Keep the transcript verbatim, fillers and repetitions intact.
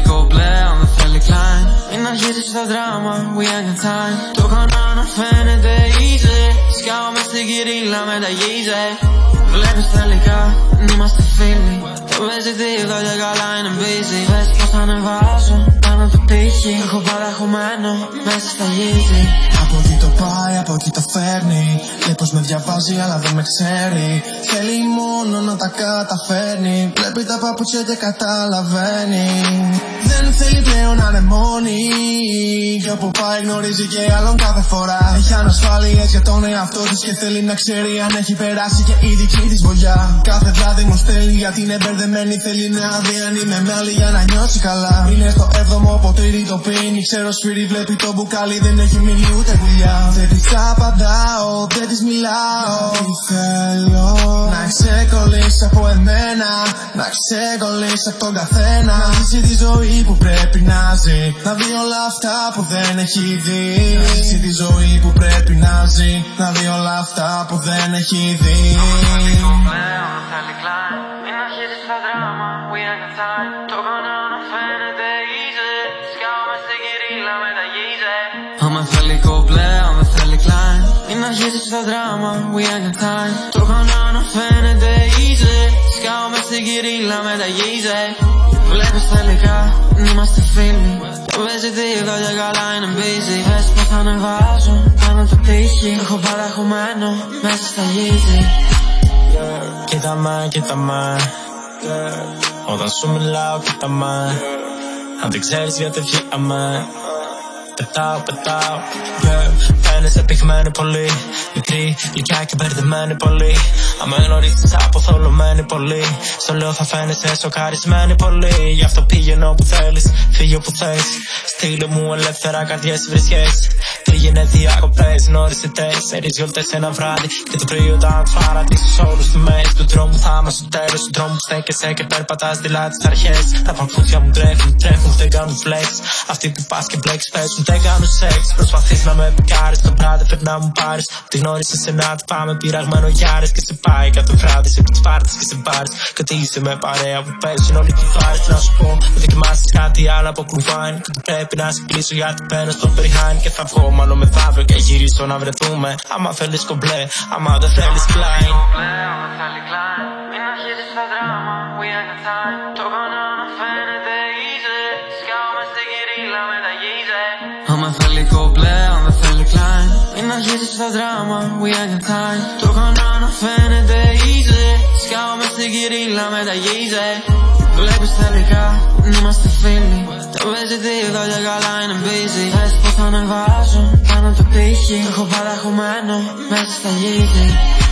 κομπλέ, πλέον δεν θέλει κλάιν. Μην αρχίσεις το δράμα, we ain't got time. Το κανόνα φαίνεται easy. Σκάω μες στην κυρίλα με τα γίζε. Βλέπεις τελικά, είμαστε φίλοι. Το παίζει δίπλα και καλά είναι busy. Πες πως θα ανεβάσω, πάνω το τύχη. Έχω παραχωμένο, μέσα στα γύζι. Από τι το πάει, από τι το φέρνει. Λέει πως με διαβάζει αλλά δεν με ξέρει. Θέλει μόνο να τα καταφέρνει. Βλέπει τα παπούτσια και καταλαβαίνει. Δεν θέλει πλέον να είναι μόνη. Και όπου πάει γνωρίζει και άλλον κάθε φορά. Έχει ανασφάλειες για τον εαυτό της και θέλει να ξέρει αν έχει περάσει και η δική της βολιά. Κάθε βράδυ μου στέλνει γιατί είναι μπερδεμένη. Θέλει να δει αν είμαι με άλλη για να νιώσει καλά. Είναι στο έβδομο ποτήρι το πίνει. Ξέρω σφύρι βλέπει το μπουκάλι δεν έχει μείνει ούτε γουλιά. Δεν της απαντάω, δεν της μιλάω. Τι θέλω να ξεκολλήσει από εμένα. Να ξεκολλήσει από τον καθένα. Να ζήσει τη ζωή που πρέπει να ζει. Να δει όλα αυτά που δεν έχει δει. Να ζήσει τη ζωή που πρέπει να ζει. Να δει όλα αυτά που δεν έχει δει. Μην αρχίσεις το δράμα, we ain't got time. Το κανόνα φαίνεται easy. Σκάω μες στην κυρίλα με τα γίζε. Άμα θέλει κομπλέ, αν δεν θέλει κλάιν. Μην αρχίσεις το δράμα, we ain't got time. Το κανόνα φαίνεται easy. Σκάω μες στην κυρίλα με τα γίζε. Βλέπεις τελικά, είμαστε φίλοι. Το παίζει δίπλα και καλά είναι busy. Πες πως θα ανεβάσω, πάνω το τύχη. Έχω παραχωμένο, μέσα στα γίζι. Κοίτα με, κοίτα με. Όταν σου μιλάω κοίτα με. Αν δεν ξέρεις γιατί βγήκαμε. Πετάω, πετάω. Φαίνεσαι πυγμένη πολύ. Μικρή, γλυκιά και μπερδεμένη πολύ. Άμα γνωρίσεις αποθολωμένη πολύ. Στο λέω θα φαίνεσαι σοκαρισμένη πολύ. Γι' αυτό πήγαινε όπου θέλεις, φύγε όπου θες. Στείλε μου ελεύθερα καρδιές βρισιές. Πήγαινε διακοπές, νωρίς τέσσερις γιορτές ένα βράδυ. Και το πρωί όταν τους παρατήσεις όλους τη μέση του δρόμου θα είμαστε στο τέλος του δρόμου που στέκεσαι και περπατάς δειλά τις αρχές. Τα παπούτσια μου τρέχουν, τρέχουν, δεν κάνουν flex. Αυτοί που πας και μπλέξεις παίζουν, δεν κάνουν σεξ. Προσπαθείς να με πικάρεις, το βράδυ πρέπει να μου πάρεις. Τη γνώρισες σε ένα τι πάμε πειραγμένο γιάρες. Και σε πάει κάθε βράδυ σε τις πάρτες και σε μπάρες. Και είσαι με παρέα που παίζουν όλοι τη βάρες. Να σου πω, δεν δοκιμάσεις κάτι άλλο από κλουβάιν. Και πρέπει να σε κλείσω γιατί παίρνω στο behind. Και θα βγω μάλλον μεθαύριο και γυρίσω να βρεθούμε. Άμα θέλεις κομπλέ, άμα δεν θέλεις κλάιν. Μην αρχίσεις το δράμα, we ain't got time. Το κανόνα φαίνεται easy. Σκάω μες στην κυρίλα με τα γίζε. Άμα θέλει κομπλέ, αν δεν θέλει κλάιν. Μην αρχίσεις το δράμα, we ain't got time. Το κανόνα φαίνεται easy. Σκάω μες στην κυρίλα με τα γίζε. Βλέπεις τελικά, είμαστε φίλοι. Το παίζει δίπλα και καλά είναι busy. Πες πως θα ανεβάσω, πάνω το τύχη. Έχω παραχωμένο, μέσα στα γύζι.